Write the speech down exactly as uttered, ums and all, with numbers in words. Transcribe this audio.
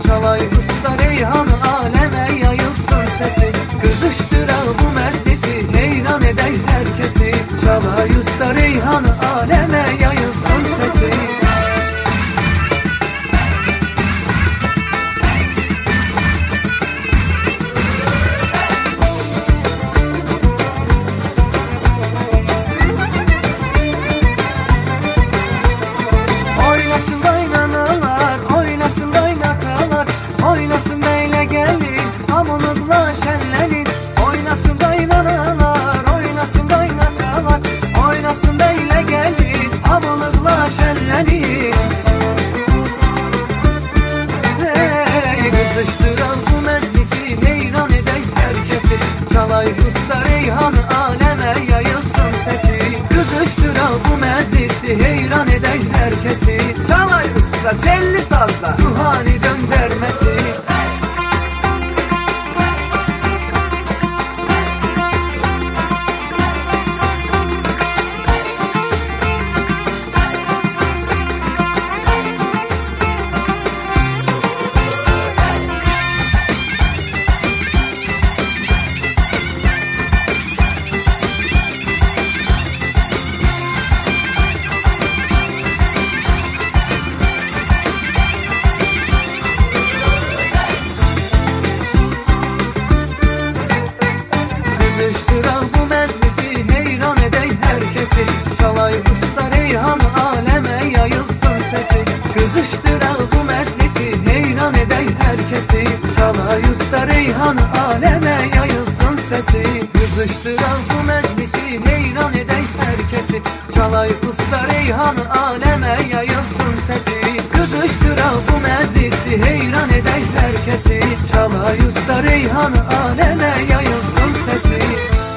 Çalay usta Reyhan'ı aleme yayılsın sesi. Kızıştıran bu meclisi heyran eder herkesi. Çalay usta Reyhan'ı aleme yayılsın sesi. Oynasın oynanalar, oynasın oynatalar, oynasın beyle gelin, hamurlukla şenlenin. Oynasın oynanalar, oynasın oynatalar, oynasın beyle gelin, hamurlukla şenlenin. Hey, kızıştıran bu meclisi heyran eder herkesi. Çalay usta Reyhan'ı aleme yayılsın sesi. Kızıştıran bu meclisi heyran eder herkesi. Çalay usta telli sazla ruhani döndürmesi. Kızıştıran bu meclisi heyran eder herkesi. Çalay usta Reyhan'ı aleme yayılsın sesi. Kızıştıran bu meclisi heyran eder herkesi. Çalay usta Reyhan'ı aleme yayılsın sesi. Kızıştıran bu meclisi heyran eder herkesi. Çalay usta Reyhan'ı aleme yayılsın sesi. Kızıştıran bu meclisi heyran eder herkesi. Çalay usta Reyhan'ı aleme yayılsın sesi.